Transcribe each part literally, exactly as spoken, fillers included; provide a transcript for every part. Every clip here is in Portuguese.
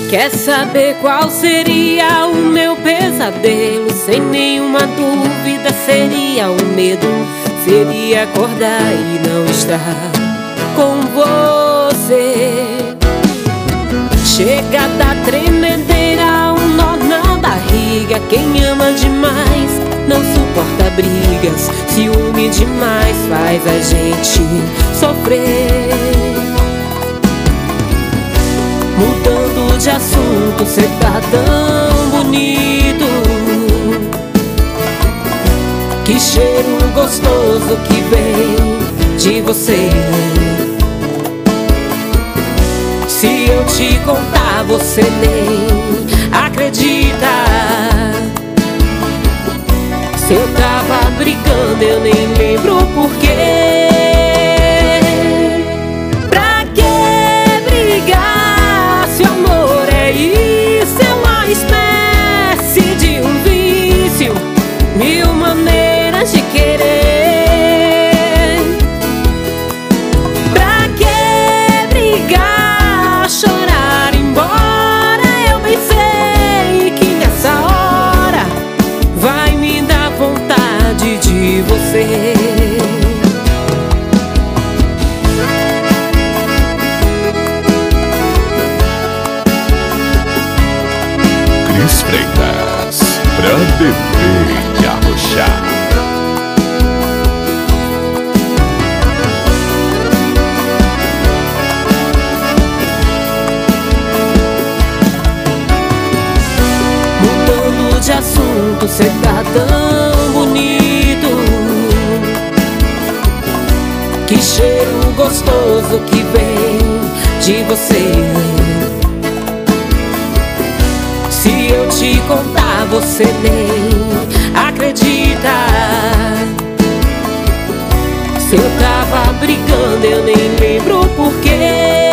Quer saber qual seria o meu pesadelo? Sem nenhuma dúvida seria o medo. Seria acordar e não estar com você. Chega da tremedeira, um nó na barriga. Quem ama demais não suporta brigas. Ciúme demais faz a gente sofrer. Mudando de assunto, cê tá tão bonito. Que cheiro gostoso que vem de você. Se eu te contar, você nem acredita. Se eu tava brigando, eu nem lembro porquê. Mil maneiras de querer. Pra que brigar, chorar, embora? Eu bem sei que nessa hora vai me dar vontade de você. Cris Freitas, pra beber e arrochar. Mudando de assunto, cê tá tão bonito. Que cheiro gostoso que vem de você. Se eu te contar, você nem acredita. Se eu tava brigando, eu nem lembro porquê.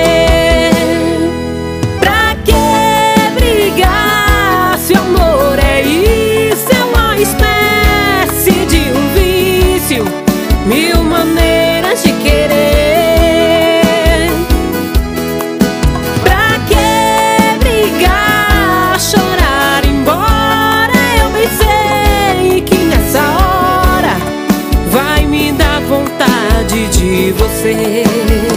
Pra que brigar, se o amor é isso? É uma espécie de um vício. Mil maneiras de querer. Vontade de você.